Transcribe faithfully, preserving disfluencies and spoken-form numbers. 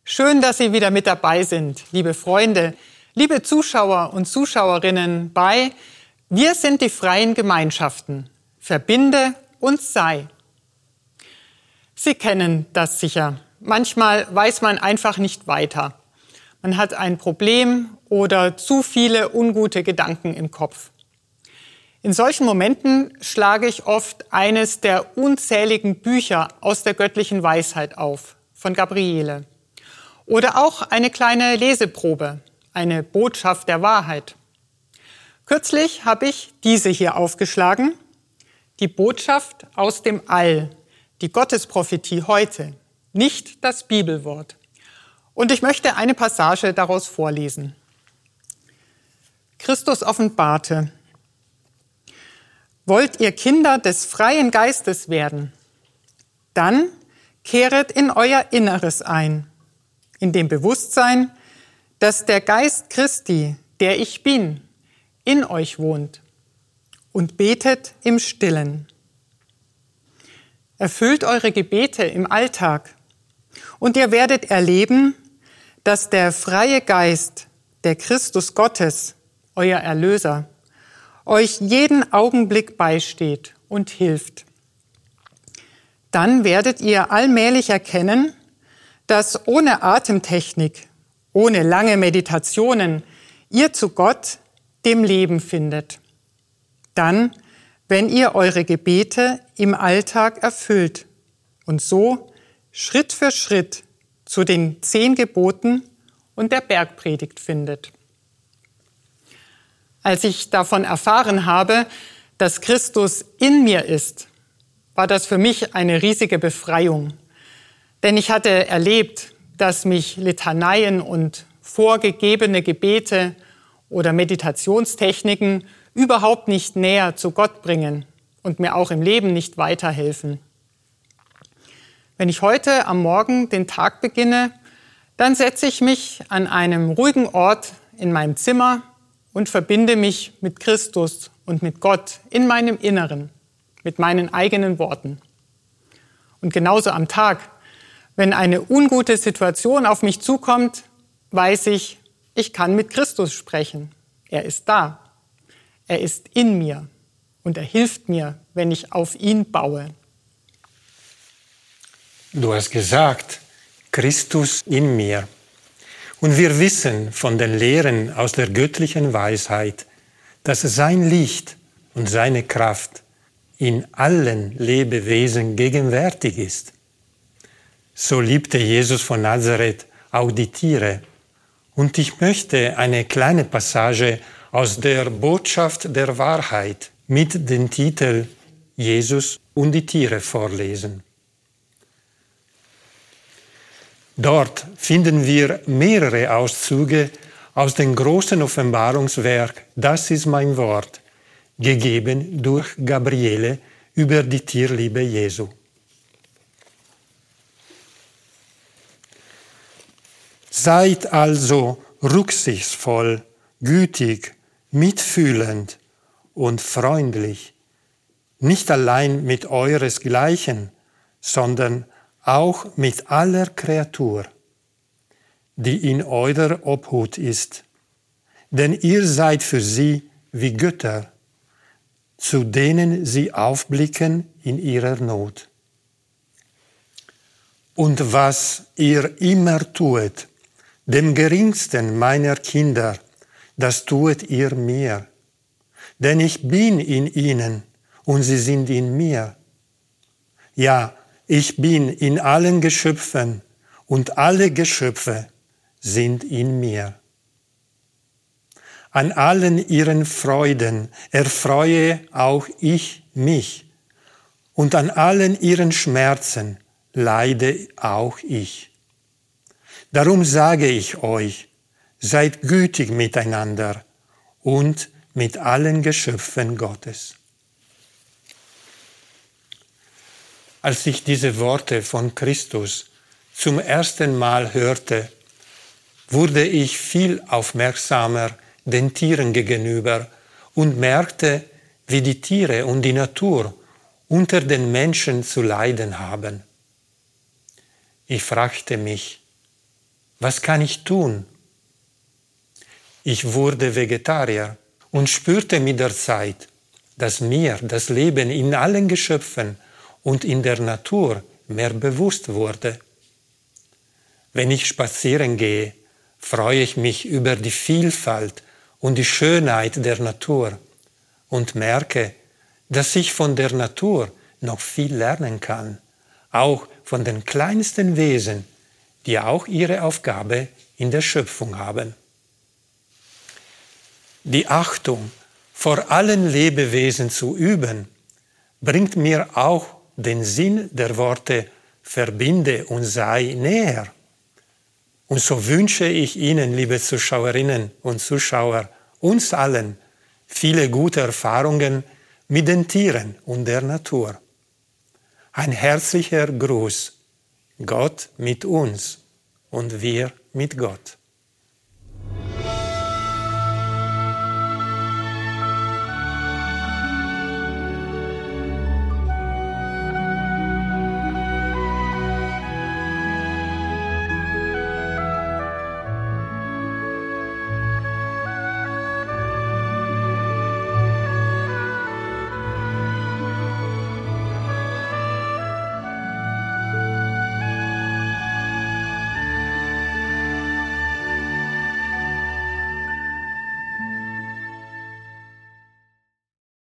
Schön, dass Sie wieder mit dabei sind, liebe Freunde, liebe Zuschauer und Zuschauerinnen bei Wir sind die freien Gemeinschaften. Verbinde und sei. Sie kennen das sicher. Manchmal weiß man einfach nicht weiter. Man hat ein Problem oder zu viele ungute Gedanken im Kopf. In solchen Momenten schlage ich oft eines der unzähligen Bücher aus der göttlichen Weisheit auf, von Gabriele. Oder auch eine kleine Leseprobe, eine Botschaft der Wahrheit. Kürzlich habe ich diese hier aufgeschlagen, die Botschaft aus dem All, die Gottesprophetie heute, nicht das Bibelwort. Und ich möchte eine Passage daraus vorlesen. Christus offenbarte: Wollt ihr Kinder des freien Geistes werden? Dann kehret in euer Inneres ein, in dem Bewusstsein, dass der Geist Christi, der ich bin, in euch wohnt, und betet im Stillen. Erfüllt eure Gebete im Alltag, und ihr werdet erleben, dass der freie Geist, der Christus Gottes, euer Erlöser, euch jeden Augenblick beisteht und hilft. Dann werdet ihr allmählich erkennen, dass ohne Atemtechnik, ohne lange Meditationen, ihr zu Gott, dem Leben findet. Dann, wenn ihr eure Gebete im Alltag erfüllt und so Schritt für Schritt zu den zehn Geboten und der Bergpredigt findet. Als ich davon erfahren habe, dass Christus in mir ist, war das für mich eine riesige Befreiung. Denn ich hatte erlebt, dass mich Litaneien und vorgegebene Gebete oder Meditationstechniken überhaupt nicht näher zu Gott bringen und mir auch im Leben nicht weiterhelfen. Wenn ich heute am Morgen den Tag beginne, dann setze ich mich an einem ruhigen Ort in meinem Zimmer und verbinde mich mit Christus und mit Gott in meinem Inneren, mit meinen eigenen Worten. Und genauso am Tag, wenn eine ungute Situation auf mich zukommt, weiß ich, ich kann mit Christus sprechen. Er ist da. Er ist in mir und er hilft mir, wenn ich auf ihn baue. Du hast gesagt, Christus in mir. Und wir wissen von den Lehren aus der göttlichen Weisheit, dass sein Licht und seine Kraft in allen Lebewesen gegenwärtig ist. So liebte Jesus von Nazareth auch die Tiere. Und ich möchte eine kleine Passage aus der Botschaft der Wahrheit mit dem Titel Jesus und die Tiere vorlesen. Dort finden wir mehrere Auszüge aus dem großen Offenbarungswerk Das ist mein Wort, gegeben durch Gabriele über die Tierliebe Jesu. Seid also rücksichtsvoll, gütig, mitfühlend und freundlich, nicht allein mit euresgleichen, sondern auch mit aller Kreatur, die in eurer Obhut ist. Denn ihr seid für sie wie Götter, zu denen sie aufblicken in ihrer Not. Und was ihr immer tuet, dem geringsten meiner Kinder, das tuet ihr mir. Denn ich bin in ihnen und sie sind in mir. Ja, ich bin in allen Geschöpfen und alle Geschöpfe sind in mir. An allen ihren Freuden erfreue auch ich mich und an allen ihren Schmerzen leide auch ich. Darum sage ich euch, seid gütig miteinander und mit allen Geschöpfen Gottes. Als ich diese Worte von Christus zum ersten Mal hörte, wurde ich viel aufmerksamer den Tieren gegenüber und merkte, wie die Tiere und die Natur unter den Menschen zu leiden haben. Ich fragte mich, Was kann ich tun? Ich wurde Vegetarier und spürte mit der Zeit, dass mir das Leben in allen Geschöpfen und in der Natur mehr bewusst wurde. Wenn ich spazieren gehe, freue ich mich über die Vielfalt und die Schönheit der Natur und merke, dass ich von der Natur noch viel lernen kann, auch von den kleinsten Wesen, die auch ihre Aufgabe in der Schöpfung haben. Die Achtung vor allen Lebewesen zu üben, bringt mir auch den Sinn der Worte verbinde und sei näher. Und so wünsche ich Ihnen, liebe Zuschauerinnen und Zuschauer, uns allen viele gute Erfahrungen mit den Tieren und der Natur. Ein herzlicher Gruß, Gott mit uns und wir mit Gott.